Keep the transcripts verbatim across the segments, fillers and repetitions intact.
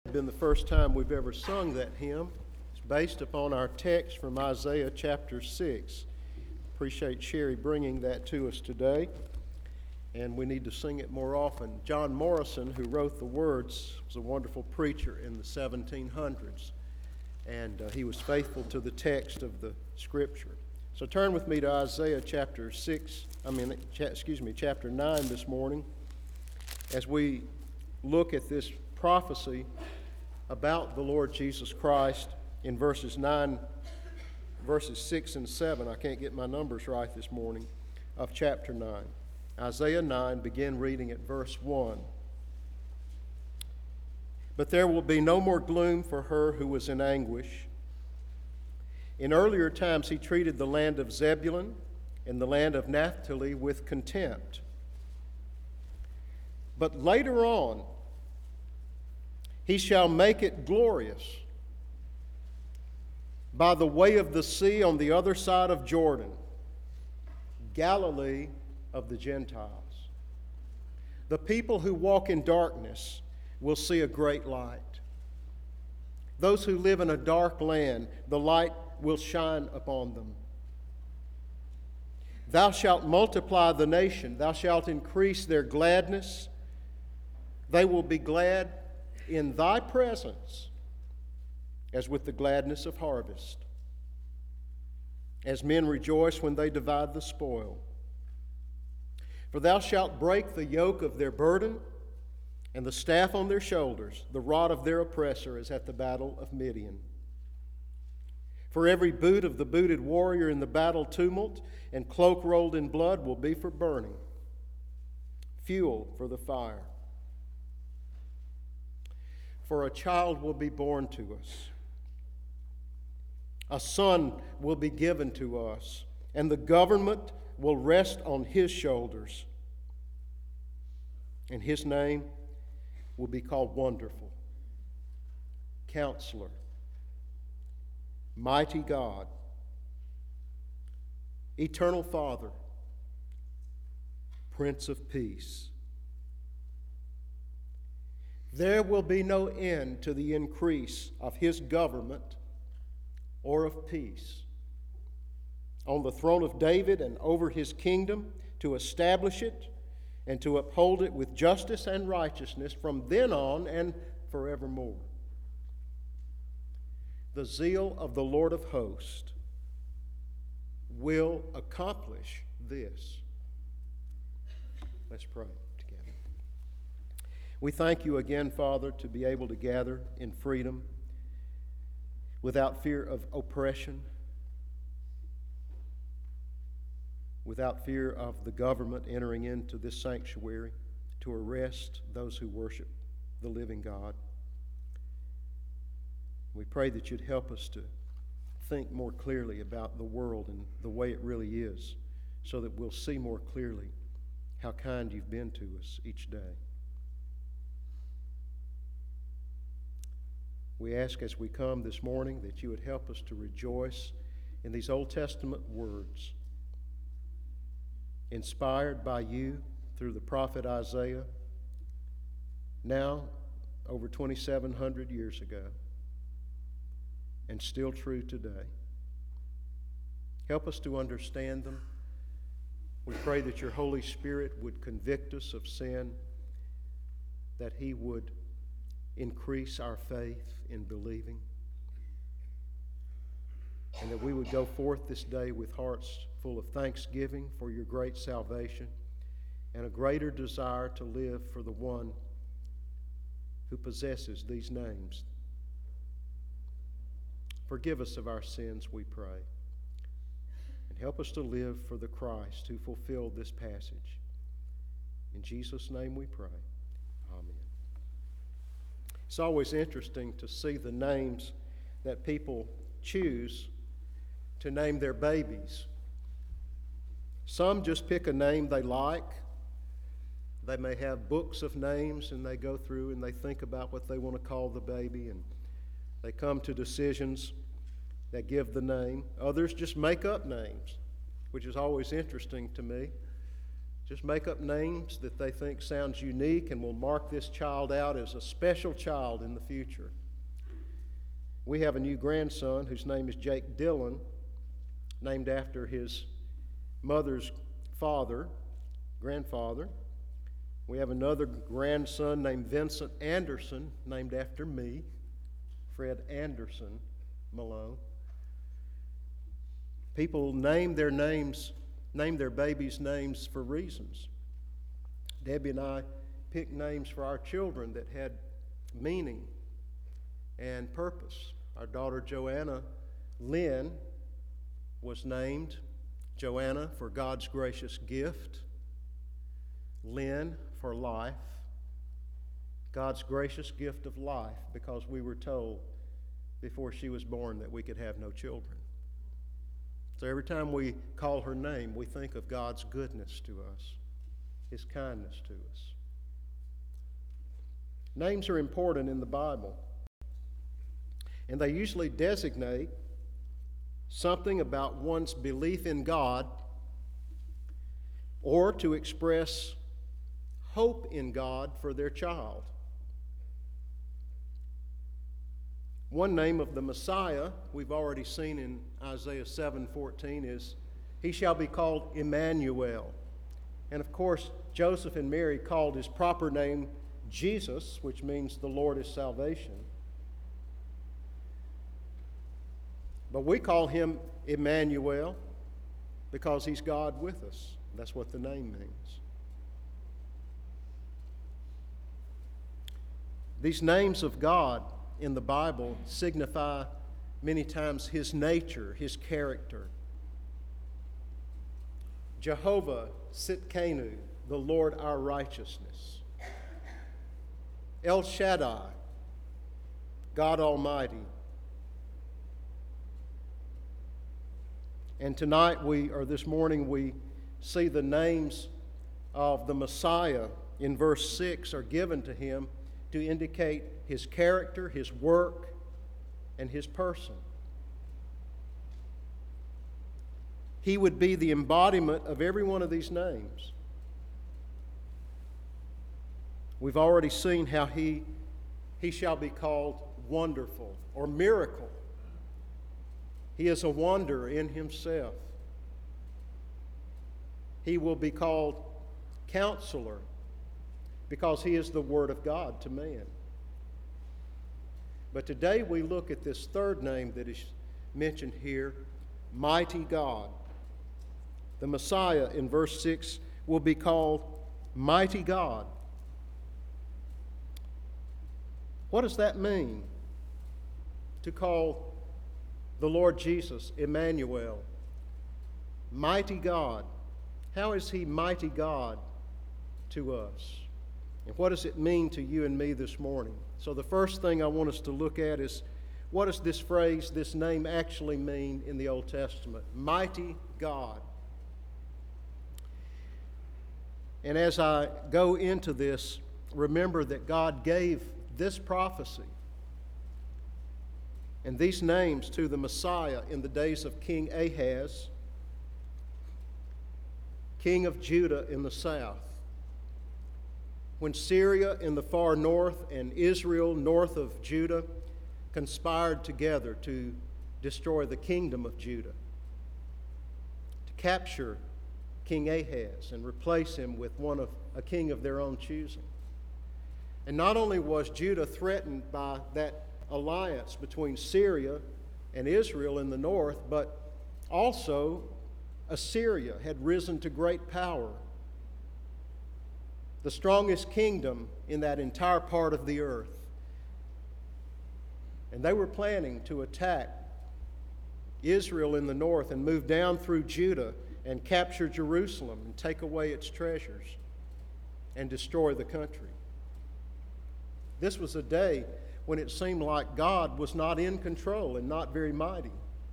Been the first time we've ever sung that hymn. It's based upon our text from Isaiah chapter six. Appreciate Sherry bringing that to us today, and we need to sing it more often. John Morrison, who wrote the words, was a wonderful preacher in the seventeen hundreds, and uh, he was faithful to the text of the Scripture. So turn with me to Isaiah chapter six, I mean, cha- excuse me, chapter nine this morning, as we look at this prophecy about the Lord Jesus Christ in verses nine, verses six and seven. I can't get my numbers right this morning, of chapter nine. Isaiah nine, begin reading at verse one. But there will be no more gloom for her who was in anguish. In earlier times he treated the land of Zebulun and the land of Naphtali with contempt. But later on, he shall make it glorious by the way of the sea on the other side of Jordan, Galilee of the Gentiles. The people who walk in darkness will see a great light. Those who live in a dark land, the light will shine upon them. Thou shalt multiply the nation, thou shalt increase their gladness. They will be glad in thy presence, as with the gladness of harvest, as men rejoice when they divide the spoil. For thou shalt break the yoke of their burden, and the staff on their shoulders, the rod of their oppressor, as at the battle of Midian. For every boot of the booted warrior in the battle tumult, and cloak rolled in blood will be for burning, fuel for the fire. For a child will be born to us, a son will be given to us, and the government will rest on his shoulders. And his name will be called Wonderful, Counselor, Mighty God, Eternal Father, Prince of Peace. There will be no end to the increase of his government or of peace on the throne of David and over his kingdom, to establish it and to uphold it with justice and righteousness from then on and forevermore. The zeal of the Lord of hosts will accomplish this. Let's pray. We thank you again, Father, to be able to gather in freedom without fear of oppression, without fear of the government entering into this sanctuary to arrest those who worship the living God. We pray that you'd help us to think more clearly about the world and the way it really is, so that we'll see more clearly how kind you've been to us each day. We ask as we come this morning that you would help us to rejoice in these Old Testament words, inspired by you through the prophet Isaiah, now over twenty-seven hundred years ago, and still true today. Help us to understand them. We pray that your Holy Spirit would convict us of sin, that he would increase our faith in believing, and that we would go forth this day with hearts full of thanksgiving for your great salvation and a greater desire to live for the one who possesses these names. Forgive us of our sins, we pray, and help us to live for the Christ who fulfilled this passage. In Jesus' name we pray. Amen. It's always interesting to see the names that people choose to name their babies. Some just pick a name they like. They may have books of names, and they go through and they think about what they want to call the baby, and they come to decisions that give the name. Others just make up names, which is always interesting to me. just make up names that they think sounds unique and will mark this child out as a special child in the future. We have a new grandson whose name is Jake Dillon, named after his mother's father, grandfather. We have another grandson named Vincent Anderson, named after me, Fred Anderson Malone. People name their names, name their babies' names for reasons. Debbie and I picked names for our children that had meaning and purpose. Our daughter Joanna Lynn was named Joanna for God's gracious gift, Lynn for life, God's gracious gift of life, because we were told before she was born that we could have no children. So every time we call her name, we think of God's goodness to us, His kindness to us. Names are important in the Bible, and they usually designate something about one's belief in God or to express hope in God for their child. One name of the Messiah we've already seen in Isaiah seven fourteen is, "He shall be called Emmanuel." And of course, Joseph and Mary called his proper name Jesus, which means the Lord is salvation. But we call him Emmanuel because he's God with us. That's what the name means. These names of God in the Bible signify many times his nature, his character. Jehovah Sitkenu, the Lord our righteousness. El Shaddai, God Almighty. And tonight we, or this morning, we see the names of the Messiah in verse six are given to him to indicate his character, his work, and his person. He would be the embodiment of every one of these names. We've already seen how he, he shall be called Wonderful or Miracle. He is a wonder in himself. He will be called Counselor because he is the Word of God to man. But today we look at this third name that is mentioned here, Mighty God. The Messiah in verse six will be called Mighty God. What does that mean? To call the Lord Jesus Emmanuel, Mighty God. How is he mighty God to us? And what does it mean to you and me this morning? So the first thing I want us to look at is, what does this phrase, this name actually mean in the Old Testament? Mighty God. And as I go into this, remember that God gave this prophecy and these names to the Messiah in the days of King Ahaz, king of Judah in the south. When Syria in the far north and Israel north of Judah conspired together to destroy the kingdom of Judah, to capture King Ahaz and replace him with one of a king of their own choosing. And not only was Judah threatened by that alliance between Syria and Israel in the north, but also Assyria had risen to great power, the strongest kingdom in that entire part of the earth. And they were planning to attack Israel in the north and move down through Judah and capture Jerusalem and take away its treasures and destroy the country. This was a day when it seemed like God was not in control and not very mighty.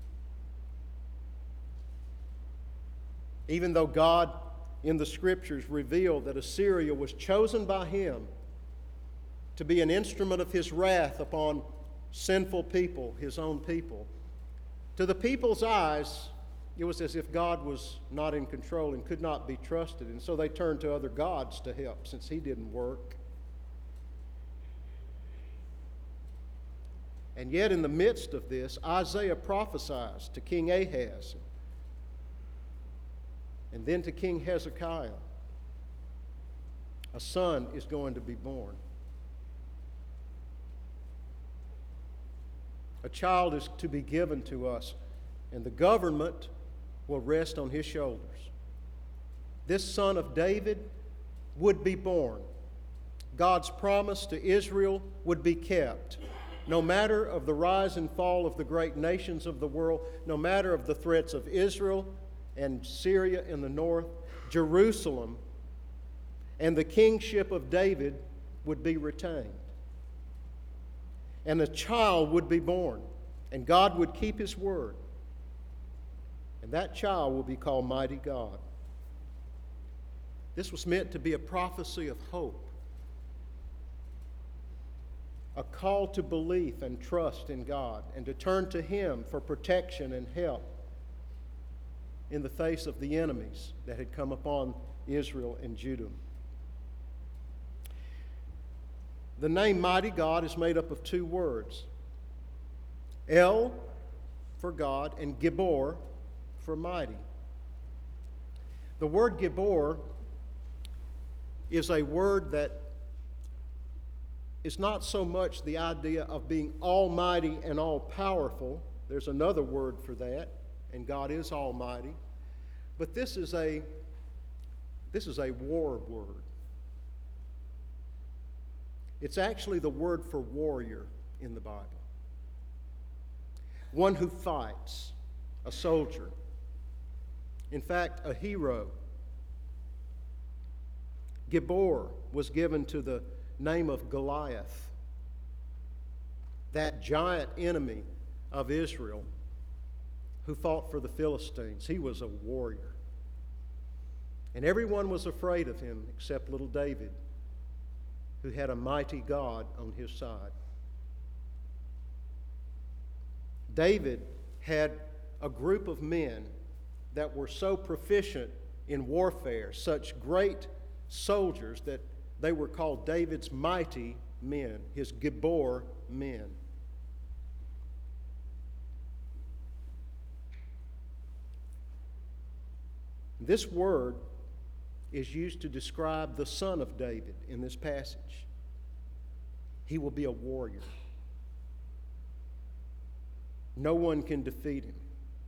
Even though God in the Scriptures revealed that Assyria was chosen by him to be an instrument of his wrath upon sinful people, his own people, to the people's eyes, it was as if God was not in control and could not be trusted. And so they turned to other gods to help since he didn't work. And yet in the midst of this, Isaiah prophesies to King Ahaz and then to King Hezekiah. A son is going to be born. A child is to be given to us, and the government will rest on his shoulders. This son of David would be born. God's promise to Israel would be kept. No matter of the rise and fall of the great nations of the world, no matter of the threats of Israel and Syria in the north, Jerusalem and the kingship of David would be retained. And a child would be born, and God would keep his word. And that child will be called Mighty God. This was meant to be a prophecy of hope, a call to belief and trust in God, and to turn to him for protection and help in the face of the enemies that had come upon Israel and Judah. The name Mighty God is made up of two words, El for God and Gibor for mighty. The word Gibor is a word that is not so much the idea of being almighty and all-powerful. There's another word for that, and God is almighty. But this is a, this is a war word. It's actually the word for warrior in the Bible. One who fights, a soldier. In fact, a hero. Gibor was given to the name of Goliath, that giant enemy of Israel who fought for the Philistines. He was a warrior. And everyone was afraid of him except little David, who had a mighty God on his side. David had a group of men that were so proficient in warfare, such great soldiers, that they were called David's mighty men, his Gibor men. This word is used to describe the son of David in this passage. He will be a warrior. No one can defeat him.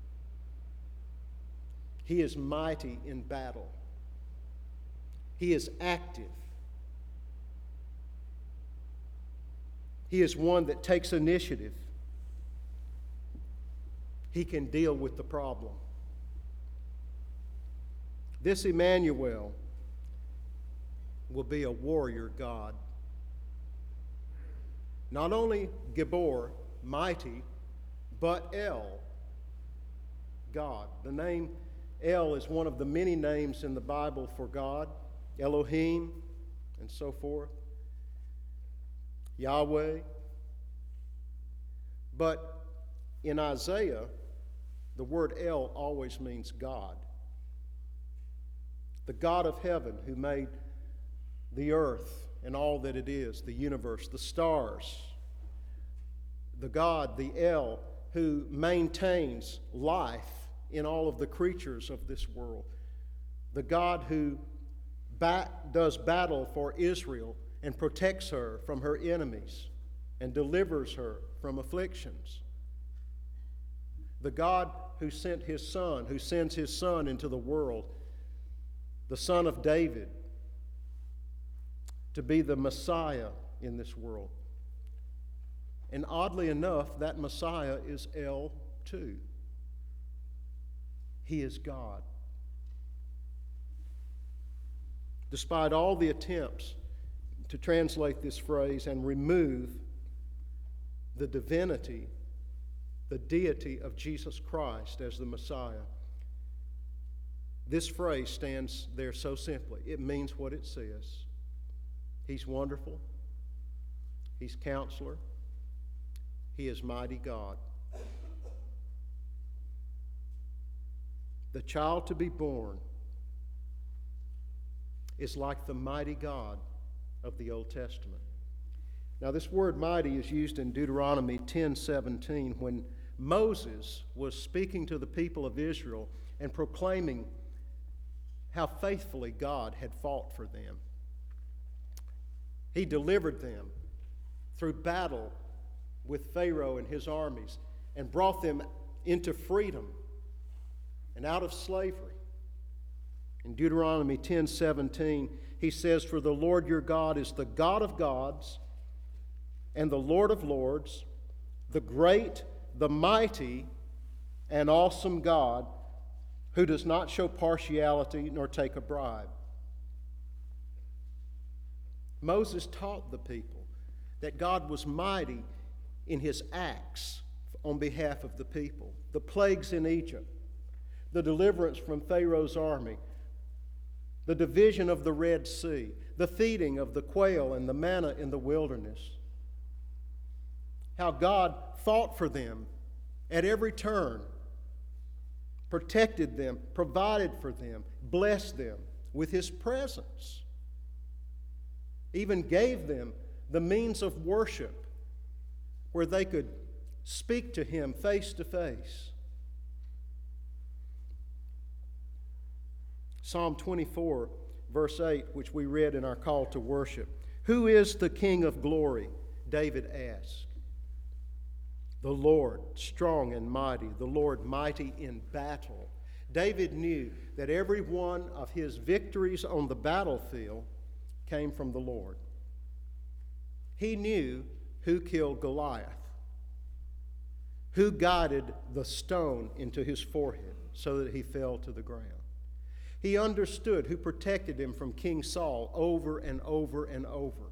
He is mighty in battle. He is active. He is one that takes initiative. He can deal with the problem. This Emmanuel will be a warrior God. Not only Gibor, mighty, but El, God. The name El is one of the many names in the Bible for God, Elohim, and so forth, Yahweh. But in Isaiah, the word El always means God. The God of heaven who made the earth and all that it is, the universe, the stars. The God, the El, who maintains life in all of the creatures of this world. The God who bat, does battle for Israel and protects her from her enemies and delivers her from afflictions. The God who sent his Son, who sends his Son into the world, the Son of David, to be the Messiah in this world. And oddly enough, that Messiah is El too. He is God. Despite all the attempts to translate this phrase and remove the divinity, the deity of Jesus Christ as the Messiah, this phrase stands there so simply. It means what it says. He's wonderful. He's Counselor. He is Mighty God. the child to be born, is like the mighty God of the Old Testament. Now, this word mighty is used in Deuteronomy ten seventeen when Moses was speaking to the people of Israel and proclaiming how faithfully God had fought for them. He delivered them through battle with Pharaoh and his armies and brought them into freedom and out of slavery. In Deuteronomy ten seventeen, he says, "For the Lord your God is the God of gods and the Lord of lords, the great, the mighty, and awesome God, who does not show partiality nor take a bribe." Moses taught the people that God was mighty in his acts on behalf of the people. The plagues in Egypt, the deliverance from Pharaoh's army, the division of the Red Sea, the feeding of the quail and the manna in the wilderness. How God fought for them at every turn, protected them, provided for them, blessed them with his presence, even gave them the means of worship where they could speak to him face to face. Psalm twenty-four, verse eight, which we read in our call to worship. "Who is the King of glory?" David asked. "The Lord, strong and mighty, the Lord mighty in battle." David knew that every one of his victories on the battlefield came from the Lord. He knew who killed Goliath, who guided the stone into his forehead so that he fell to the ground. He understood who protected him from King Saul over and over and over.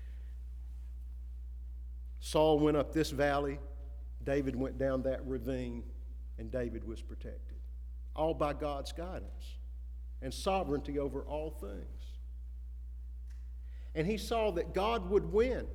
Saul went up this valley, David went down that ravine, and David was protected. All by God's guidance and sovereignty over all things. And he saw that God would win.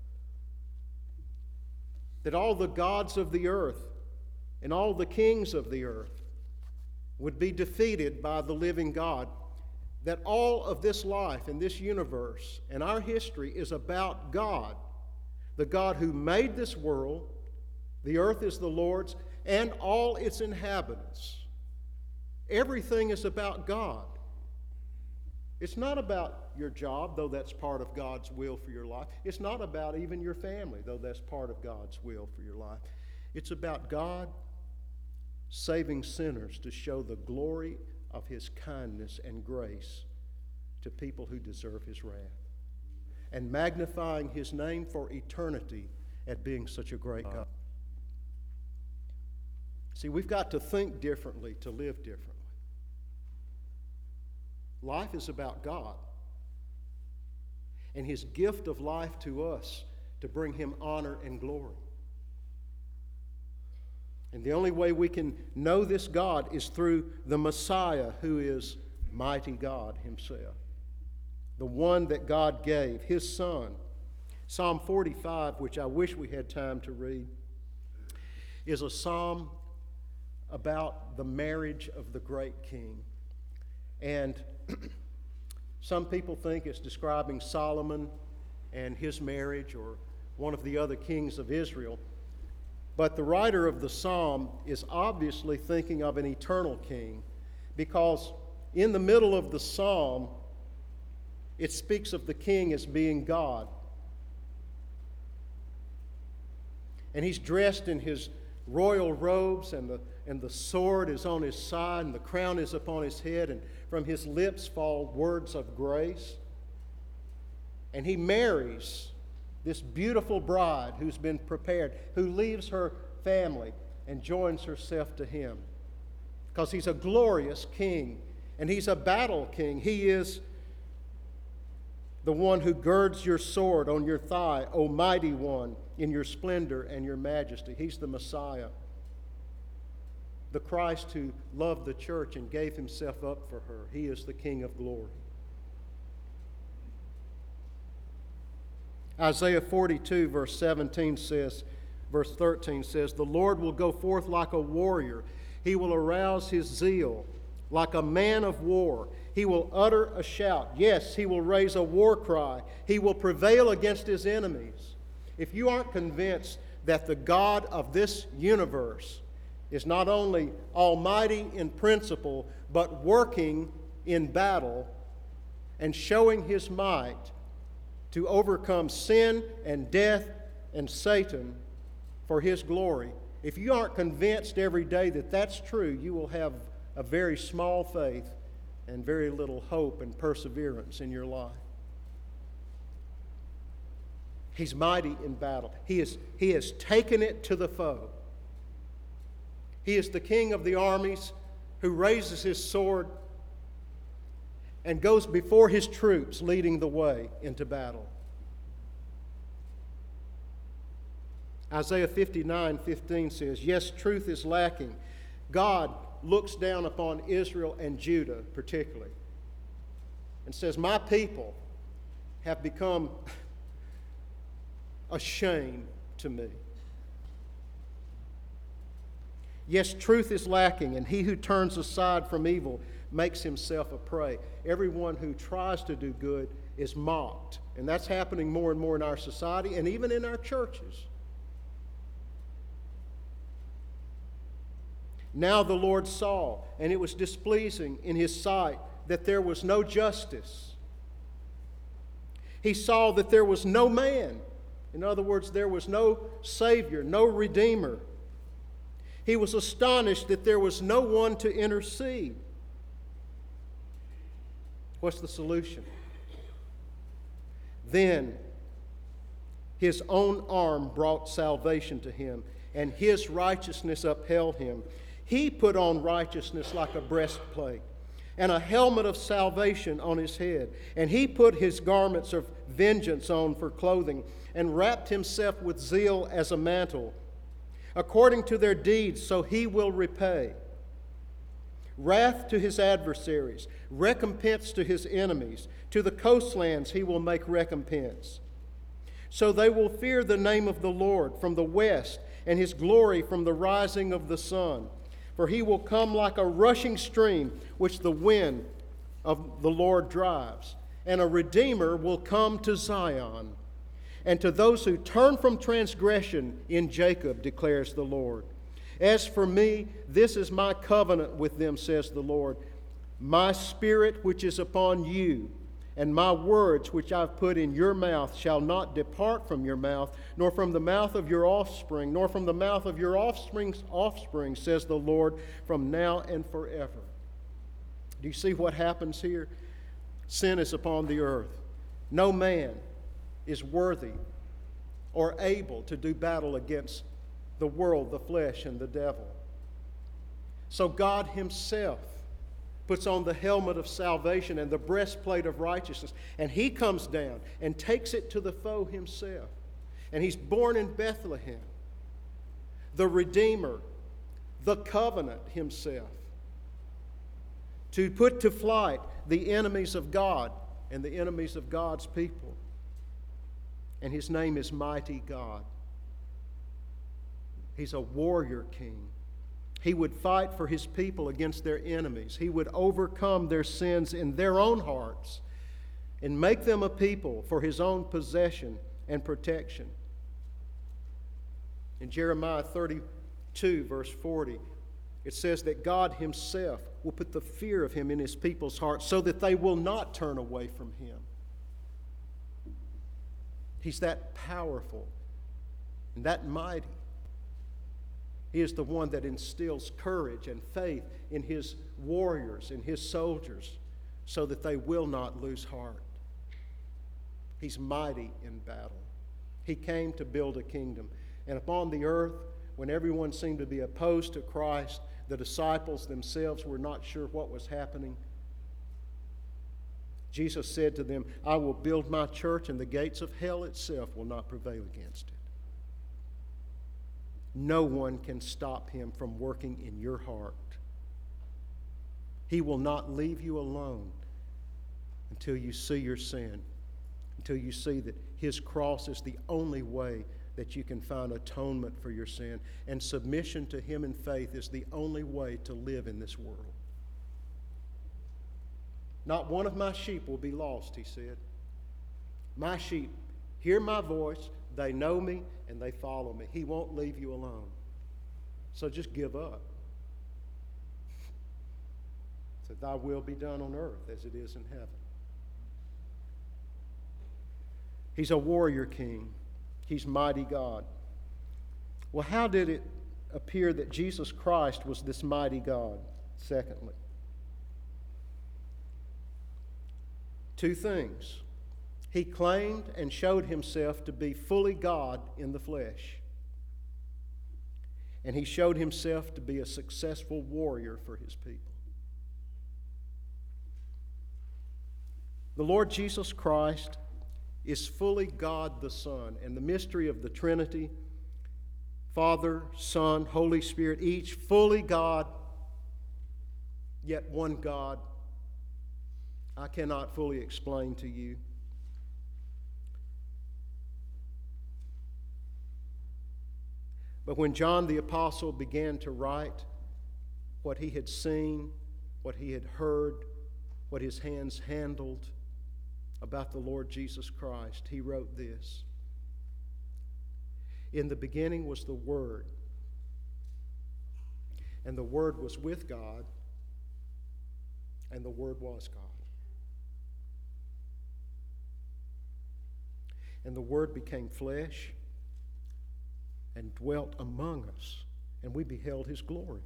That all the gods of the earth and all the kings of the earth would be defeated by the living God. That all of this life and this universe and our history is about God. The God who made this world, the earth is the Lord's, and all its inhabitants. Everything is about God. It's not about your job, though that's part of God's will for your life. It's not about even your family, though that's part of God's will for your life. It's about God saving sinners to show the glory of his kindness and grace to people who deserve his wrath, and magnifying his name for eternity at being such a great God. See, we've got to think differently to live differently. Life is about God and his gift of life to us to bring him honor and glory. And the only way we can know this God is through the Messiah, who is mighty God himself, the one that God gave, his Son. Psalm forty-five, which I wish we had time to read, is a psalm about the marriage of the great king. And some people think it's describing Solomon and his marriage or one of the other kings of Israel. But the writer of the psalm is obviously thinking of an eternal king, because in the middle of the psalm, it speaks of the king as being God. And he's dressed in his royal robes, and the, and the sword is on his side, and the crown is upon his head, and from his lips fall words of grace. And he marries this beautiful bride who's been prepared, who leaves her family and joins herself to him. Because he's a glorious king, and he's a battle king. He is the one who girds your sword on your thigh, O mighty one, in your splendor and your majesty. He's the Messiah, the Christ who loved the church and gave himself up for her. He is the King of glory. Isaiah forty-two, verse seventeen says, verse thirteen says, "The Lord will go forth like a warrior. He will arouse his zeal like a man of war. He will utter a shout. Yes, he will raise a war cry. He will prevail against his enemies. If you aren't convinced that the God of this universe is not only almighty in principle, but working in battle and showing his might to overcome sin and death and Satan for his glory, if you aren't convinced every day that that's true, you will have a very small faith and very little hope and perseverance in your life. He's mighty in battle. He, is, he has taken it to the foe. He is the King of the armies who raises his sword and goes before his troops, leading the way into battle. Isaiah fifty-nine fifteen says, yes, truth is lacking. God looks down upon Israel and Judah particularly and says, my people have become a shame to me. Yes, truth is lacking, and he who turns aside from evil makes himself a prey. Everyone who tries to do good is mocked, and that's happening more and more in our society and even in our churches. Now the Lord saw, and it was displeasing in his sight that there was no justice. He saw that there was no man. In other words, there was no Savior, no Redeemer. He was astonished that there was no one to intercede. What's the solution? Then his own arm brought salvation to him, and his righteousness upheld him. He put on righteousness like a breastplate, and a helmet of salvation on his head. And he put his garments of vengeance on for clothing, and wrapped himself with zeal as a mantle. According to their deeds, so he will repay. Wrath to his adversaries, recompense to his enemies. To the coastlands he will make recompense. So they will fear the name of the Lord from the west, and his glory from the rising of the sun. For he will come like a rushing stream, which the wind of the Lord drives. And a Redeemer will come to Zion, and to those who turn from transgression in Jacob, declares the Lord. As for me, this is my covenant with them, says the Lord. My spirit which is upon you, and my words which I've put in your mouth shall not depart from your mouth, nor from the mouth of your offspring, nor from the mouth of your offspring's offspring, says the Lord, from now and forever. Do you see what happens here? Sin is upon the earth. No man is worthy or able to do battle against the world, the flesh, and the devil. So God himself puts on the helmet of salvation and the breastplate of righteousness, and he comes down and takes it to the foe himself. And he's born in Bethlehem, the Redeemer, the covenant himself, to put to flight the enemies of God and the enemies of God's people. And his name is Mighty God. He's a warrior king. He would fight for his people against their enemies. He would overcome their sins in their own hearts and make them a people for his own possession and protection. In Jeremiah thirty-two, verse forty, it says that God himself will put the fear of him in his people's hearts so that they will not turn away from him. He's that powerful and that mighty. He is the one that instills courage and faith in his warriors, in his soldiers, so that they will not lose heart. He's mighty in battle. He came to build a kingdom. And upon the earth, when everyone seemed to be opposed to Christ, the disciples themselves were not sure what was happening, Jesus said to them, I will build my church, and the gates of hell itself will not prevail against it. No one can stop him from working in your heart. He will not leave you alone until you see your sin, until you see that his cross is the only way that you can find atonement for your sin, and submission to him in faith is the only way to live in this world. Not one of my sheep will be lost, he said. My sheep hear my voice, they know me, and they follow me. He won't leave you alone. So just give up. So thy will be done on earth as it is in heaven. He's a warrior king. He's mighty God. Well, how did it appear that Jesus Christ was this mighty God? Secondly, two things. He claimed and showed himself to be fully God in the flesh. And he showed himself to be a successful warrior for his people. The Lord Jesus Christ is fully God the Son, and the mystery of the Trinity, Father, Son, Holy Spirit, each fully God, yet one God, I cannot fully explain to you. But when John the Apostle began to write what he had seen, what he had heard, what his hands handled about the Lord Jesus Christ, he wrote this. In the beginning was the Word, and the Word was with God, and the Word was God. And the Word became flesh and dwelt among us, and we beheld his glory.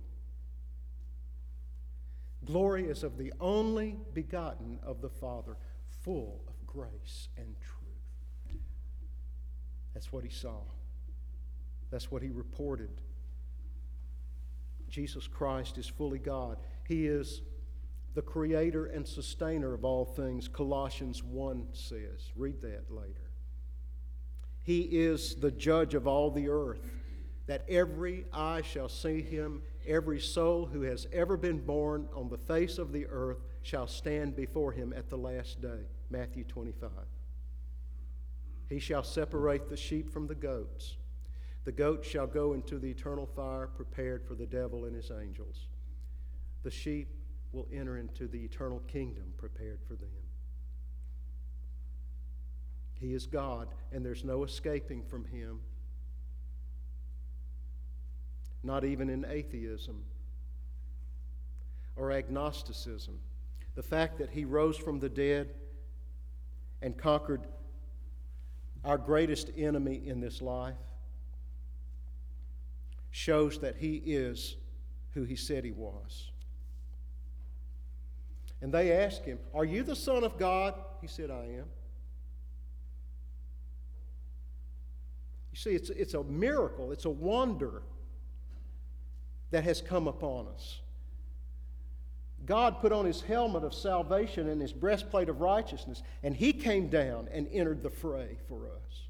Glory is of the only begotten of the Father, full of grace and truth. That's what he saw. That's what he reported. Jesus Christ is fully God. He is the creator and sustainer of all things, Colossians one says. Read that later. He is the judge of all the earth, that every eye shall see him, every soul who has ever been born on the face of the earth shall stand before him at the last day. Matthew twenty-five. He shall separate the sheep from the goats. The goats shall go into the eternal fire prepared for the devil and his angels. The sheep will enter into the eternal kingdom prepared for them. He is God, and there's no escaping from him. Not even in atheism or agnosticism. The fact that he rose from the dead and conquered our greatest enemy in this life shows that he is who he said he was. And they asked him, "Are you the Son of God?" He said, "I am." You see, it's, it's a miracle, it's a wonder that has come upon us. God put on his helmet of salvation and his breastplate of righteousness, and he came down and entered the fray for us.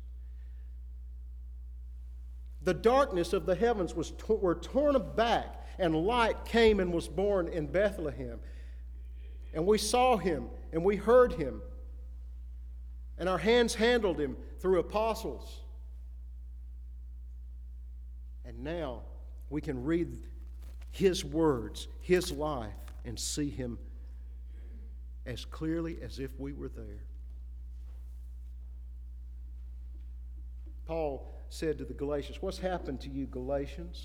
The darkness of the heavens was to- were torn back, and light came and was born in Bethlehem. And we saw him, and we heard him, and our hands handled him through apostles. And now we can read his words, his life, and see him as clearly as if we were there. Paul said to the Galatians, "What's happened to you, Galatians,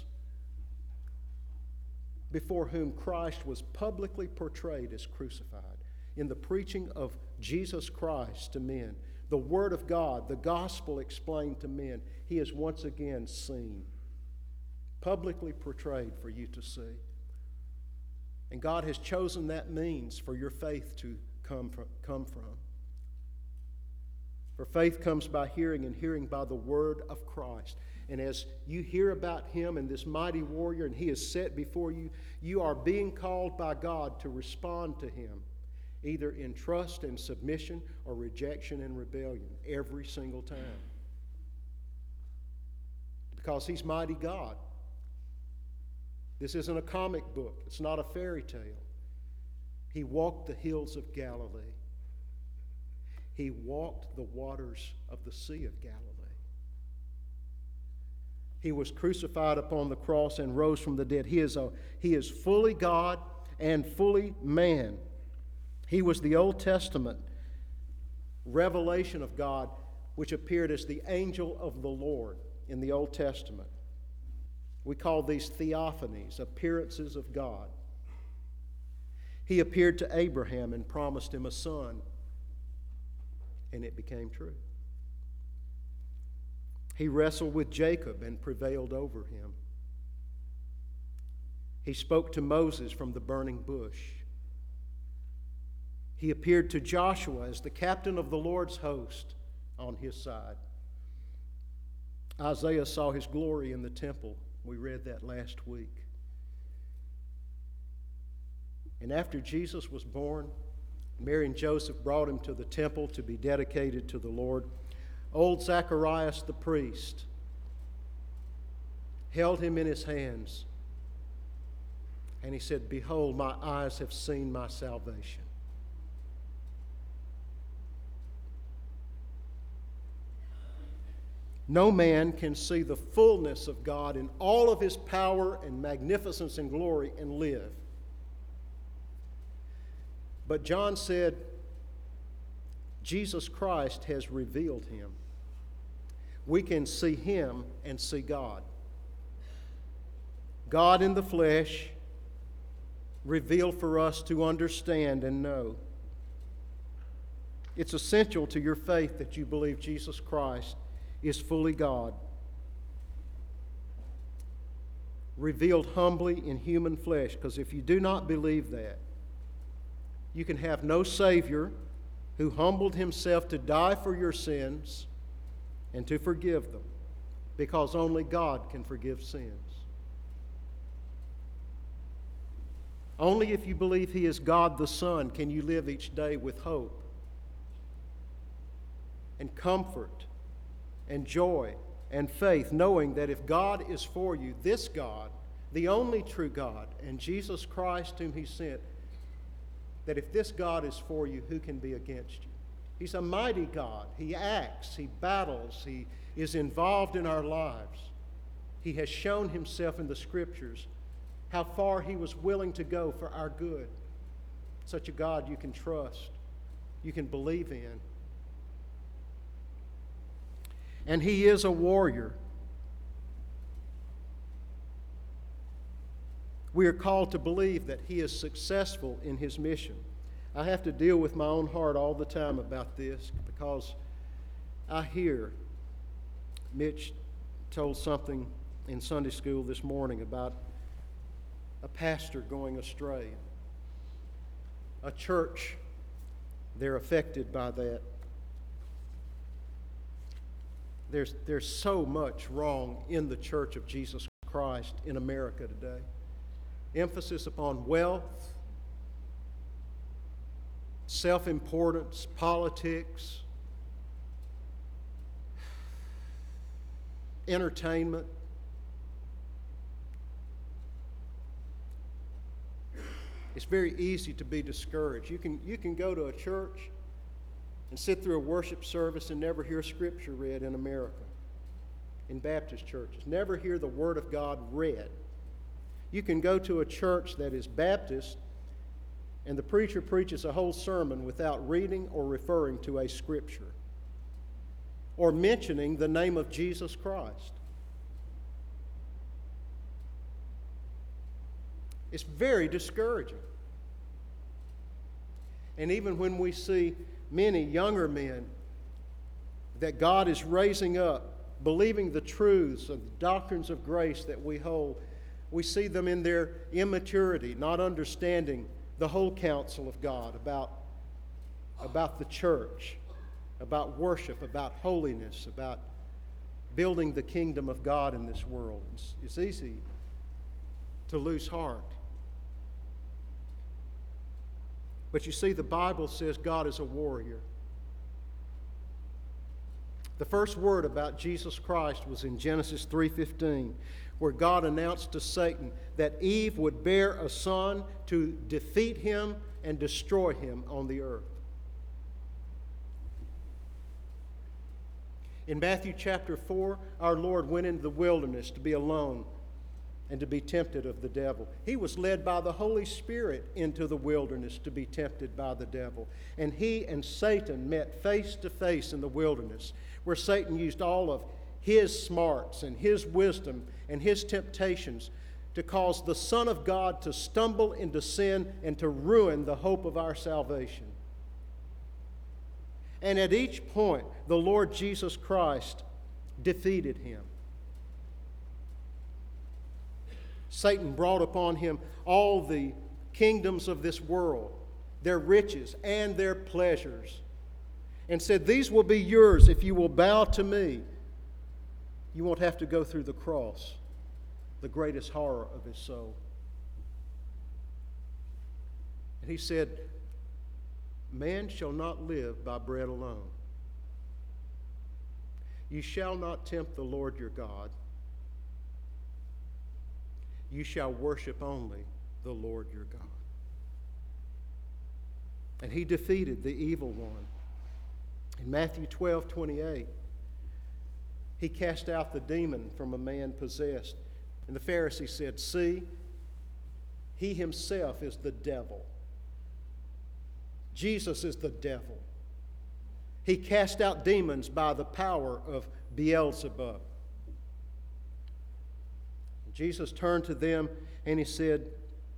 before whom Christ was publicly portrayed as crucified, in the preaching of Jesus Christ to men, the Word of God, the gospel explained to men, he is once again seen, publicly portrayed for you to see. And God has chosen that means for your faith to come from. Come from. For faith comes by hearing, and hearing by the word of Christ. And as you hear about him and this mighty warrior, and he is set before you, you are being called by God to respond to him, either in trust and submission or rejection and rebellion, every single time. Because he's mighty God. This isn't a comic book. It's not a fairy tale. He walked the hills of Galilee. He walked the waters of the Sea of Galilee. He was crucified upon the cross and rose from the dead. He is, a, he is fully God and fully man. He He was the Old Testament revelation of God, which appeared as the angel of the Lord in the Old Testament. We call these theophanies, appearances of God. He appeared to Abraham and promised him a son, and it became true. He wrestled with Jacob and prevailed over him. He spoke to Moses from the burning bush. He appeared to Joshua as the captain of the Lord's host on his side. Isaiah saw his glory in the temple. We read that last week. And after Jesus was born, Mary and Joseph brought him to the temple to be dedicated to the Lord. Old Zacharias the priest held him in his hands, and he said, "Behold, my eyes have seen my salvation." No man can see the fullness of God in all of his power and magnificence and glory and live. But John said, Jesus Christ has revealed him. We can see him and see God. God in the flesh, revealed for us to understand and know. It's essential to your faith that you believe Jesus Christ is fully God, revealed humbly in human flesh, because if you do not believe that, you can have no Savior who humbled himself to die for your sins and to forgive them, because only God can forgive sins. Only if you believe he is God the Son can you live each day with hope and comfort and joy and faith, knowing that if God is for you, this God, the only true God, and Jesus Christ whom he sent, that if this God is for you, who can be against you? He's a mighty God. He acts, he battles, he is involved in our lives. He has shown himself in the Scriptures how far he was willing to go for our good. Such a God you can trust, you can believe in. And he is a warrior. We are called to believe that he is successful in his mission. I have to deal with my own heart all the time about this, because I hear Mitch told something in Sunday school this morning about a pastor going astray. A church, they're affected by that. There's, there's so much wrong in the Church of Jesus Christ in America today. Emphasis upon wealth, self-importance, politics, entertainment. It's very easy to be discouraged. You can, you can go to a church and sit through a worship service and never hear Scripture read in America, in Baptist churches. Never hear the Word of God read. You can go to a church that is Baptist and the preacher preaches a whole sermon without reading or referring to a Scripture or mentioning the name of Jesus Christ. It's very discouraging. And even when we see many younger men that God is raising up, believing the truths of the doctrines of grace that we hold, we see them in their immaturity, not understanding the whole counsel of God about, about the church, about worship, about holiness, about building the kingdom of God in this world. It's, it's easy to lose heart. But you see, the Bible says God is a warrior. The first word about Jesus Christ was in Genesis three fifteen, where God announced to Satan that Eve would bear a son to defeat him and destroy him on the earth. In Matthew chapter four, our Lord went into the wilderness to be alone and to be tempted of the devil. He was led by the Holy Spirit into the wilderness to be tempted by the devil. And he and Satan met face to face in the wilderness, where Satan used all of his smarts and his wisdom and his temptations to cause the Son of God to stumble into sin and to ruin the hope of our salvation. And at each point, the Lord Jesus Christ defeated him. Satan brought upon him all the kingdoms of this world, their riches and their pleasures, and said, "These will be yours if you will bow to me." You won't have to go through the cross, the greatest horror of his soul. And he said, "Man shall not live by bread alone. You shall not tempt the Lord your God. You shall worship only the Lord your God." And he defeated the evil one. In Matthew twelve twenty-eight, he cast out the demon from a man possessed. And the Pharisee said, "See, he himself is the devil." Jesus is the devil. He cast out demons by the power of Beelzebub. Jesus turned to them and he said,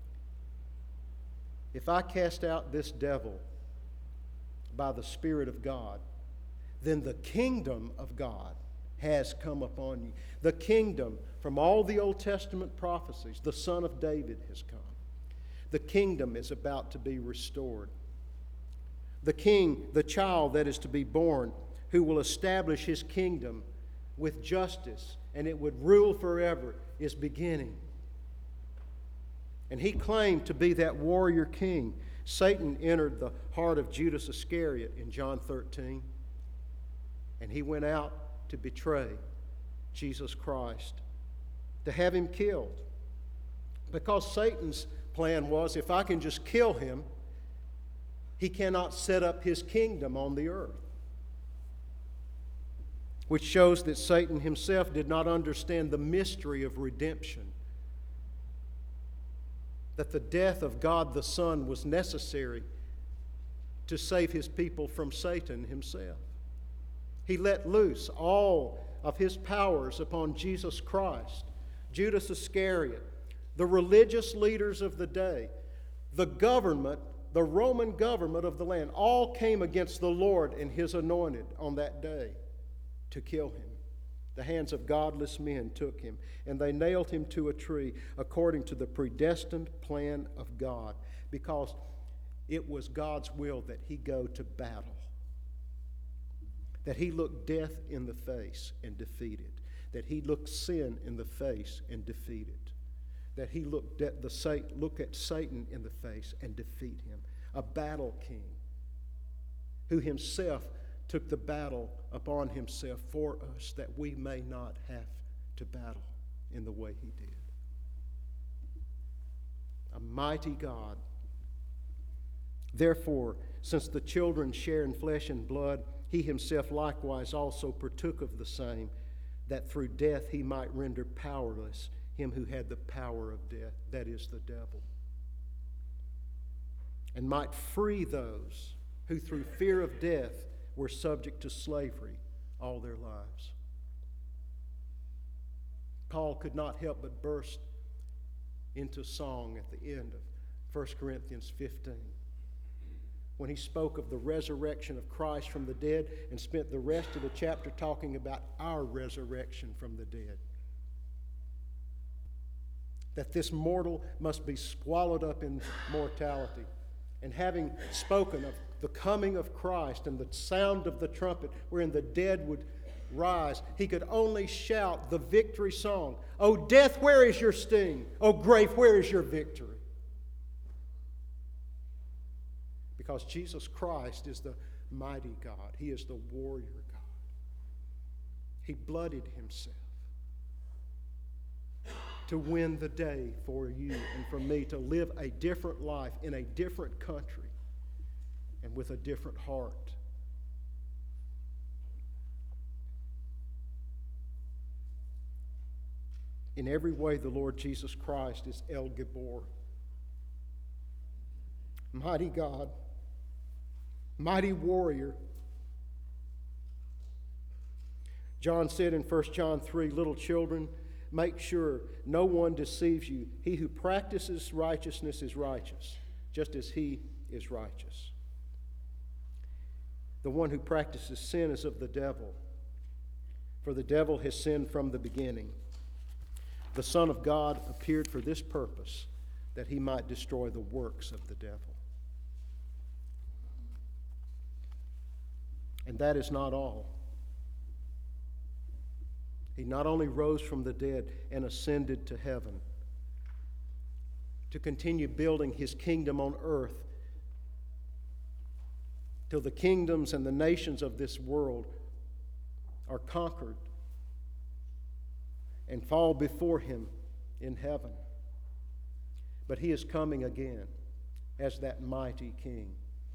"If I cast out this devil by the Spirit of God, then the kingdom of God has come upon you." The kingdom, from all the Old Testament prophecies, the Son of David has come. The kingdom is about to be restored. The king, the child that is to be born, who will establish his kingdom with justice, and it would rule forever, is beginning. And he claimed to be that warrior king. Satan entered the heart of Judas Iscariot in John thirteen, and he went out to betray Jesus Christ, to have him killed. Because Satan's plan was, if I can just kill him, he cannot set up his kingdom on the earth. Which shows that Satan himself did not understand the mystery of redemption. That the death of God the Son was necessary to save his people from Satan himself. He let loose all of his powers upon Jesus Christ, Judas Iscariot, the religious leaders of the day, the government, the Roman government of the land, all came against the Lord and his anointed on that day to kill him. The hands of godless men took him, and they nailed him to a tree according to the predestined plan of God, because it was God's will that he go to battle, that he look death in the face and defeat it, that he look sin in the face and defeat it, that he look, de- the Satan, look at Satan in the face and defeat him. A battle king who himself took the battle upon himself for us, that we may not have to battle in the way he did. A mighty God. Therefore, since the children share in flesh and blood, he himself likewise also partook of the same, that through death he might render powerless him who had the power of death, that is, the devil, and might free those who through fear of death were subject to slavery all their lives. Paul could not help but burst into song at the end of First Corinthians fifteen, when he spoke of the resurrection of Christ from the dead and spent the rest of the chapter talking about our resurrection from the dead. That this mortal must be swallowed up in mortality. And having spoken of the coming of Christ and the sound of the trumpet wherein the dead would rise, he could only shout the victory song, "O death, where is your sting? O grave, where is your victory?" Because Jesus Christ is the mighty God. He is the warrior God. He blooded himself to win the day for you and for me, to live a different life in a different country and with a different heart. In every way, the Lord Jesus Christ is El Gibor. Mighty God, mighty warrior. John said in First John three, little children, make sure no one deceives you. He who practices righteousness is righteous, just as he is righteous. The one who practices sin is of the devil, for the devil has sinned from the beginning. The Son of God appeared for this purpose, that he might destroy the works of the devil. And that is not all. He not only rose from the dead and ascended to heaven to continue building his kingdom on earth till the kingdoms and the nations of this world are conquered and fall before him in heaven. But he is coming again as that mighty king.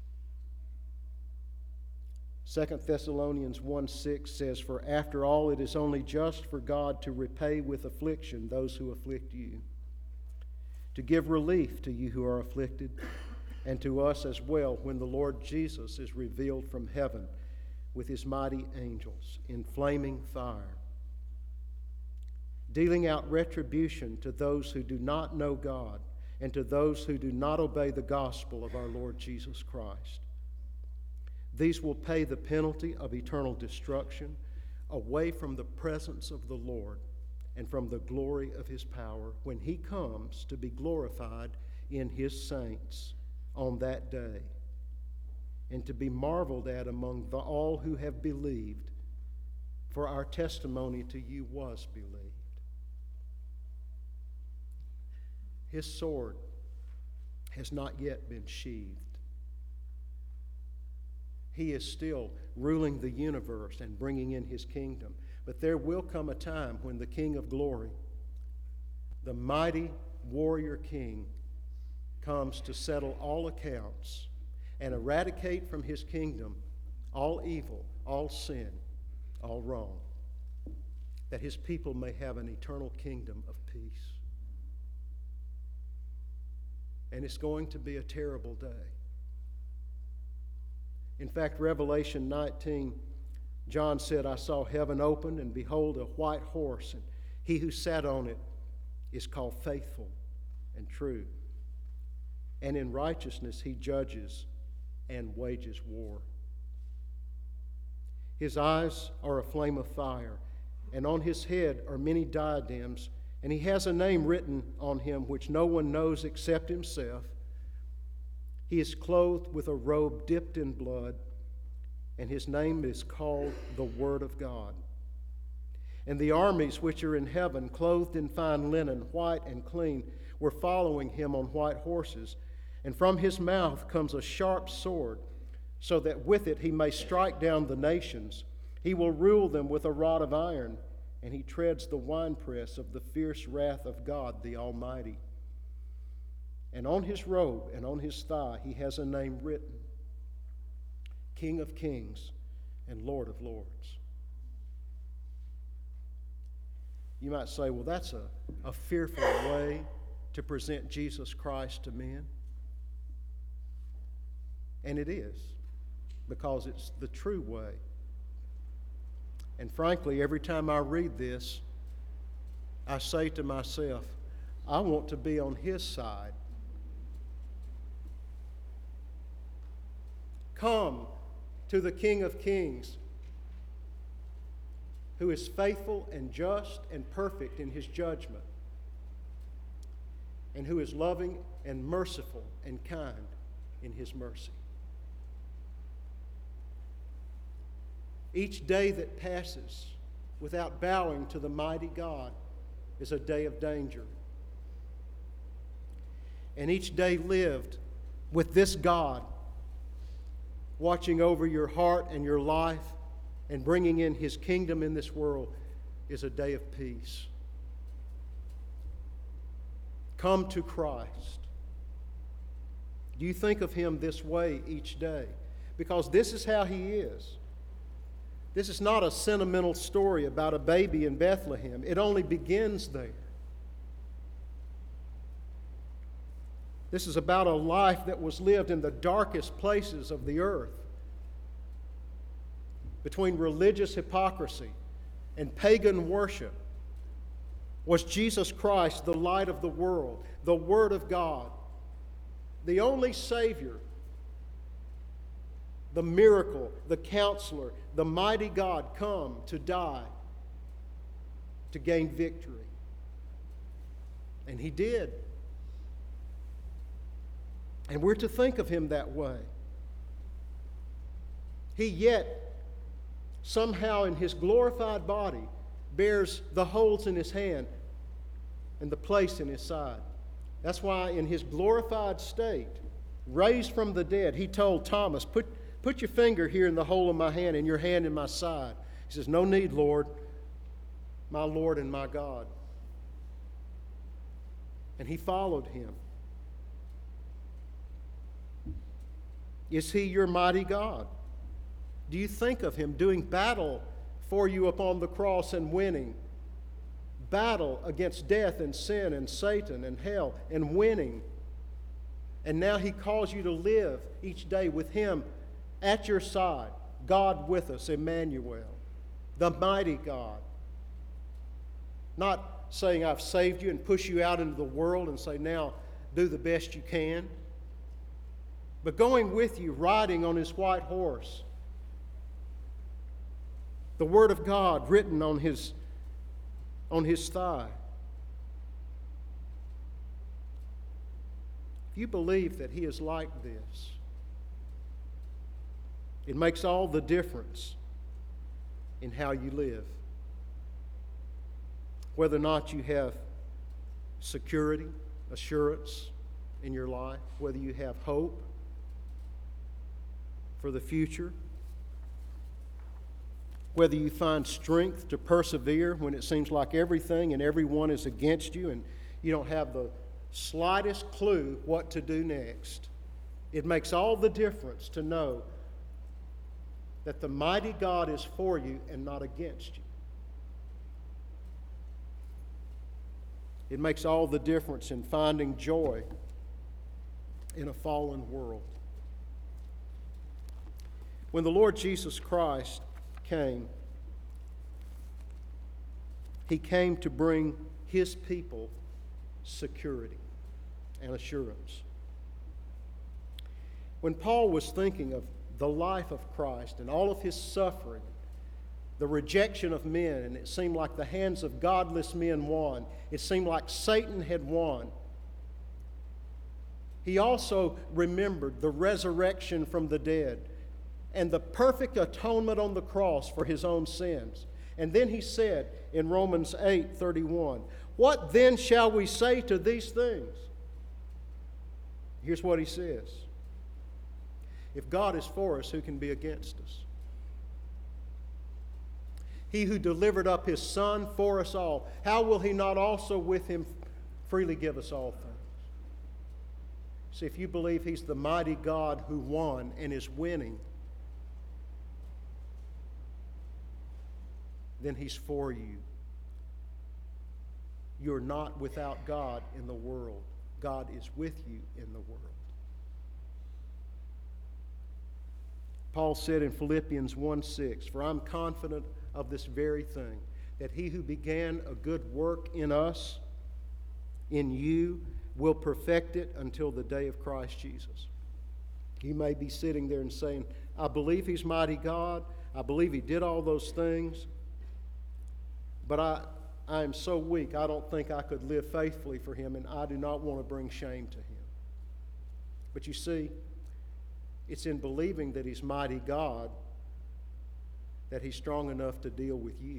Second Thessalonians one six says, for after all it is only just for God to repay with affliction those who afflict you, to give relief to you who are afflicted, and to us as well when the Lord Jesus is revealed from heaven with his mighty angels in flaming fire, dealing out retribution to those who do not know God and to those who do not obey the gospel of our Lord Jesus Christ. These will pay the penalty of eternal destruction away from the presence of the Lord and from the glory of his power when he comes to be glorified in his saints on that day and to be marveled at among the, all who have believed, for our testimony to you was believed. His sword has not yet been sheathed. He is still ruling the universe and bringing in his kingdom. But there will come a time when the King of glory, the mighty warrior king, comes to settle all accounts and eradicate from his kingdom all evil, all sin, all wrong, that his people may have an eternal kingdom of peace. And it's going to be a terrible day. In fact, Revelation nineteen, John said, I saw heaven opened, and behold, a white horse, and he who sat on it is called Faithful and True. And in righteousness he judges and wages war. His eyes are a flame of fire, and on his head are many diadems, and he has a name written on him which no one knows except himself. He is clothed with a robe dipped in blood, and his name is called the Word of God. And the armies which are in heaven, clothed in fine linen, white and clean, were following him on white horses. And from his mouth comes a sharp sword, so that with it he may strike down the nations. He will rule them with a rod of iron, and he treads the winepress of the fierce wrath of God the Almighty. And on his robe and on his thigh he has a name written, King of Kings and Lord of Lords. You might say, well, that's a, a fearful way to present Jesus Christ to men. And it is, because it's the true way. And frankly, every time I read this, I say to myself, I want to be on his side. Come to the King of Kings, who is faithful and just and perfect in his judgment, and who is loving and merciful and kind in his mercy. Each day that passes without bowing to the mighty God is a day of danger. And each day lived with this God watching over your heart and your life and bringing in his kingdom in this world is a day of peace. Come to Christ. Do you think of him this way each day? Because this is how he is. This is not a sentimental story about a baby in Bethlehem. It only begins there. This is about a life that was lived in the darkest places of the earth, between religious hypocrisy and pagan worship. Was Jesus Christ the light of the world, the Word of God, the only Savior, the miracle, the counselor, the mighty God come to die, to gain victory? And He did. And we're to think of Him that way. He yet, somehow in His glorified body, bears the holes in His hand and the place in His side. That's why in His glorified state, raised from the dead, He told Thomas, put, put your finger here in the hole of my hand and your hand in my side. He says, no need, Lord, my Lord and my God. And he followed Him. Is He your mighty God? Do you think of Him doing battle for you upon the cross and winning? Battle against death and sin and Satan and hell and winning. And now He calls you to live each day with Him at your side. God with us, Emmanuel, the mighty God. Not saying I've saved you and push you out into the world and say now do the best you can. But going with you, riding on His white horse. The Word of God written on His, on his thigh. If you believe that He is like this, it makes all the difference in how you live. Whether or not you have security, assurance in your life, whether you have hope for the future, whether you find strength to persevere when it seems like everything and everyone is against you and you don't have the slightest clue what to do next. It makes all the difference to know that the mighty God is for you and not against you. It makes all the difference in finding joy in a fallen world. When the Lord Jesus Christ came, He came to bring His people security and assurance. When Paul was thinking of the life of Christ and all of His suffering, the rejection of men, and it seemed like the hands of godless men won. It seemed like Satan had won. He also remembered the resurrection from the dead and the perfect atonement on the cross for his own sins. And then he said in Romans eight thirty-one, "What then shall we say to these things?" Here's what he says. If God is for us, who can be against us? He who delivered up His Son for us all, how will He not also with Him freely give us all things? See, if you believe He's the mighty God who won and is winning, then He's for you. You're not without God in the world. God is with you in the world. Paul said in Philippians one six, "For I'm confident of this very thing, that He who began a good work in us, in you, will perfect it until the day of Christ Jesus." You may be sitting there and saying, "I believe He's mighty God. I believe He did all those things. But I, I am so weak, I don't think I could live faithfully for Him, and I do not want to bring shame to Him." But you see, it's in believing that He's mighty God that He's strong enough to deal with you.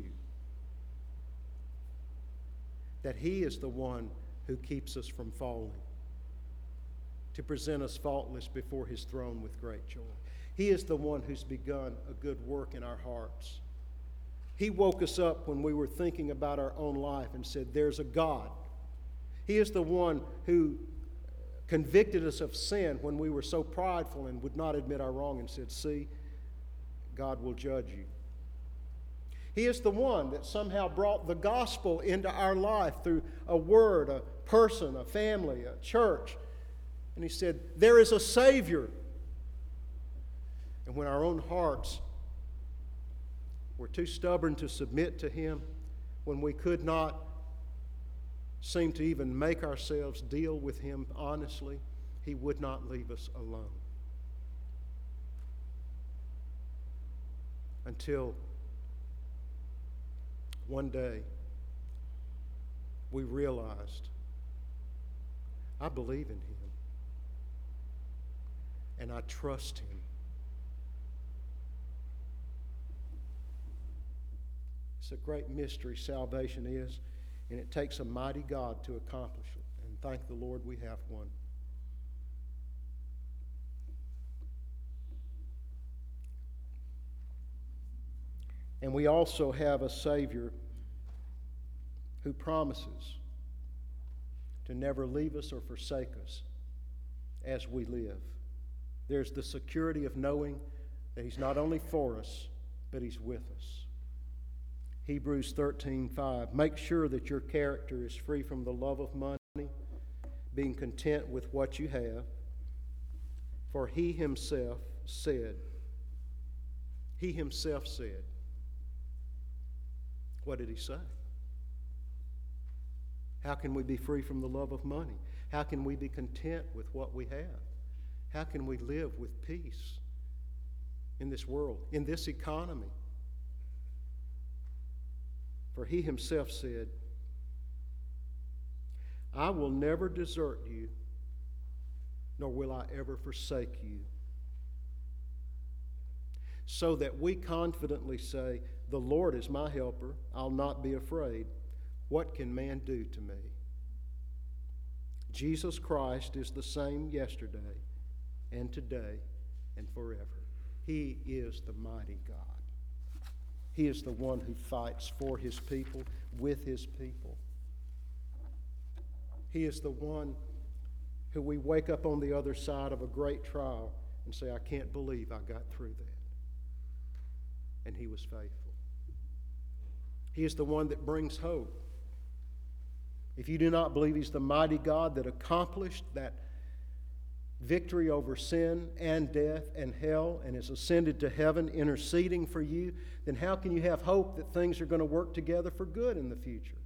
That He is the one who keeps us from falling, to present us faultless before His throne with great joy. He is the one who's begun a good work in our hearts. He woke us up when we were thinking about our own life and said, there's a God. He is the one who convicted us of sin when we were so prideful and would not admit our wrong and said, see, God will judge you. He is the one that somehow brought the gospel into our life through a word, a person, a family, a church, And he said, there is a Savior. And when our own hearts were too stubborn to submit to him, when we could not seem to even make ourselves deal with him honestly, he would not leave us alone. Until one day we realized, I believe in him and I trust him. It's a great mystery, salvation is, and it takes a mighty God to accomplish it. And thank the Lord we have one. And we also have a Savior who promises to never leave us or forsake us as we live. There's the security of knowing that he's not only for us, but he's with us. Hebrews thirteen five, make sure that your character is free from the love of money, being content with what you have. For he himself said, he himself said, what did he say? How can we be free from the love of money? How can we be content with what we have? How can we live with peace in this world, in this economy? For he himself said, I will never desert you, nor will I ever forsake you. So that we confidently say, the Lord is my helper, I'll not be afraid. What can man do to me? Jesus Christ is the same yesterday and today and forever. He is the mighty God. He is the one who fights for his people, with his people. He is the one who we wake up on the other side of a great trial and say, I can't believe I got through that. And he was faithful. He is the one that brings hope. If you do not believe he's the mighty God that accomplished that victory over sin and death and hell and has ascended to heaven interceding for you, then how can you have hope that things are going to work together for good in the future?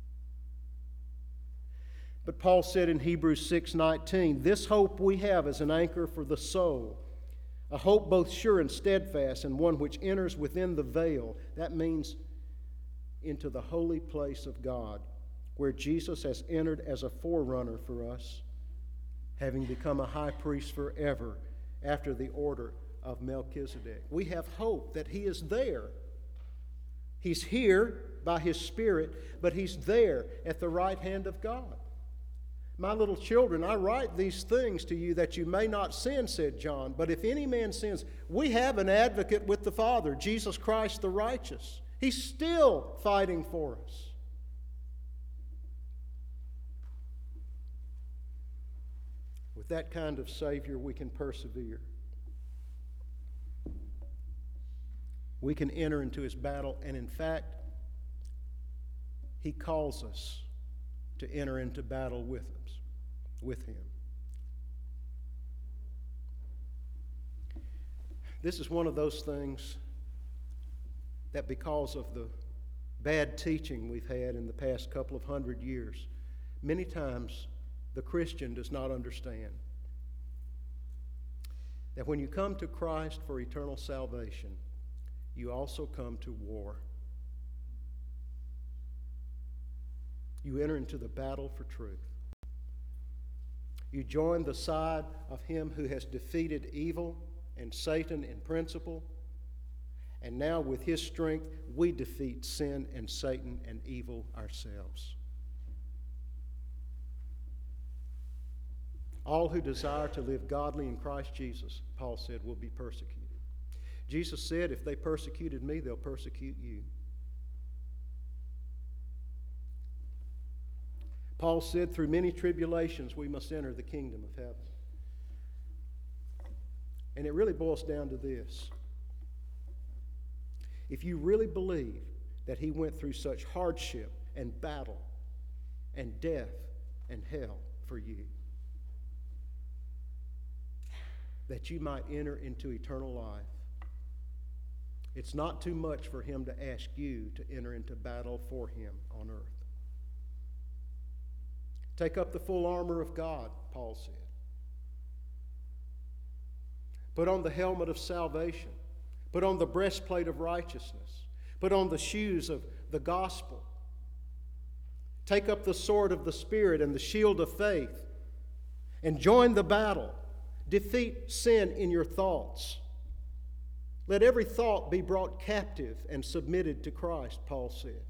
But Paul said in Hebrews six nineteen, this hope we have as an anchor for the soul, a hope both sure and steadfast, and one which enters within the veil. That means into the holy place of God, where Jesus has entered as a forerunner for us, having become a high priest forever after the order of Melchizedek. We have hope that he is there. He's here by his Spirit, but he's there at the right hand of God. My little children, I write these things to you that you may not sin, said John. But if any man sins, we have an advocate with the Father, Jesus Christ the righteous. He's still fighting for us. With that kind of Savior, we can persevere. We can enter into his battle, and in fact, he calls us to enter into battle with us, with him. This is one of those things that, because of the bad teaching we've had in the past couple of hundred years, many times the Christian does not understand that when you come to Christ for eternal salvation, you also come to war. You enter into the battle for truth. You join the side of him who has defeated evil and Satan in principle, and now with his strength, we defeat sin and Satan and evil ourselves. All who desire to live godly in Christ Jesus, Paul said, will be persecuted. Jesus said, if they persecuted me, they'll persecute you. Paul said, through many tribulations, we must enter the kingdom of heaven. And it really boils down to this. If you really believe that he went through such hardship and battle and death and hell for you, that you might enter into eternal life. It's not too much for him to ask you to enter into battle for him on earth. Take up the full armor of God, Paul said. Put on the helmet of salvation. Put on the breastplate of righteousness. Put on the shoes of the gospel. Take up the sword of the Spirit and the shield of faith. And join the battle. Defeat sin in your thoughts. Let every thought be brought captive and submitted to Christ, Paul said.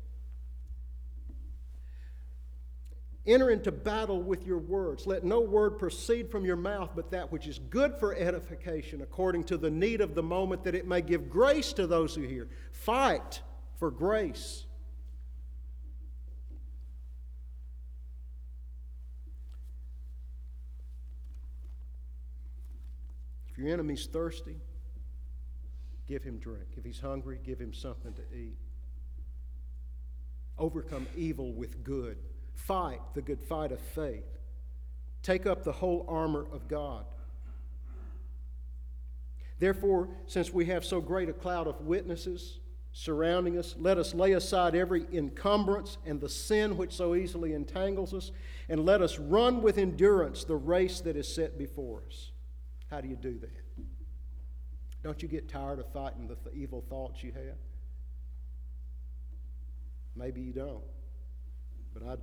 Enter into battle with your words. Let no word proceed from your mouth but that which is good for edification according to the need of the moment, that it may give grace to those who hear. Fight for grace. If your enemy's thirsty, give him drink. If he's hungry, give him something to eat. Overcome evil with good. Fight the good fight of faith. Take up the whole armor of God. Therefore, since we have so great a cloud of witnesses surrounding us, let us lay aside every encumbrance and the sin which so easily entangles us, and let us run with endurance the race that is set before us. How do you do that? Don't you get tired of fighting the th- evil thoughts you have? Maybe you don't, but I do.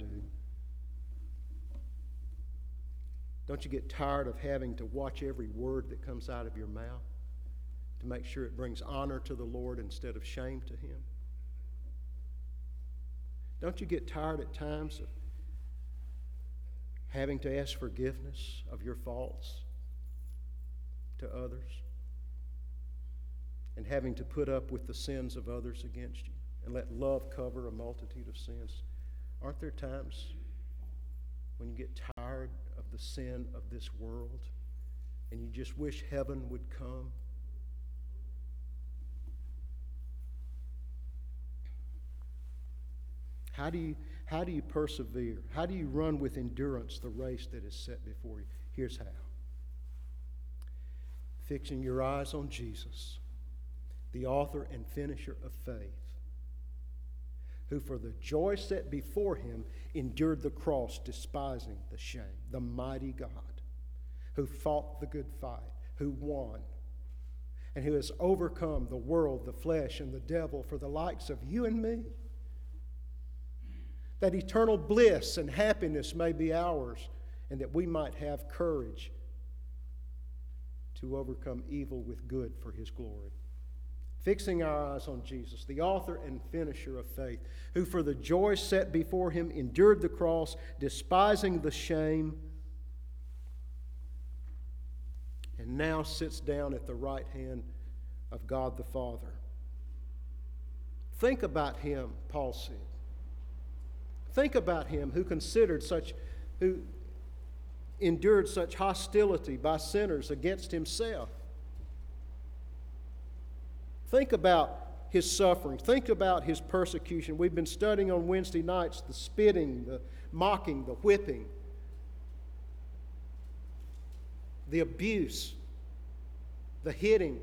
Don't you get tired of having to watch every word that comes out of your mouth to make sure it brings honor to the Lord instead of shame to Him? Don't you get tired at times of having to ask forgiveness of your faults to others and having to put up with the sins of others against you and let love cover a multitude of sins? Aren't there times when you get tired of the sin of this world and you just wish heaven would come? How do you, how do you persevere? How do you run with endurance the race that is set before you? Here's how. Fixing your eyes on Jesus, the author and finisher of faith, who for the joy set before him endured the cross, despising the shame, the mighty God, who fought the good fight, who won, and who has overcome the world, the flesh, and the devil for the likes of you and me, that eternal bliss and happiness may be ours, and that we might have courage to overcome evil with good for His glory. Fixing our eyes on Jesus, the author and finisher of faith, who for the joy set before him endured the cross, despising the shame, and now sits down at the right hand of God the Father. Think about him, Paul said. Think about him who considered such, who endured such hostility by sinners against himself. Think about his suffering. Think about his persecution. We've been studying on Wednesday nights the spitting, the mocking, the whipping, the abuse, the hitting,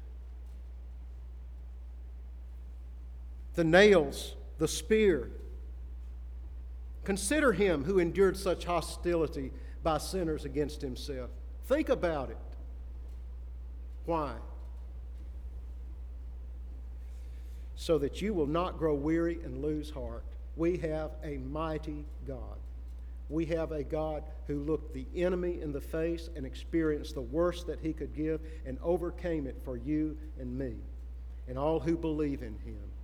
the nails, the spear. Consider him who endured such hostility by sinners against himself. Think about it. Why? So that you will not grow weary and lose heart. We have a mighty God. We have a God who looked the enemy in the face and experienced the worst that he could give and overcame it for you and me and all who believe in him.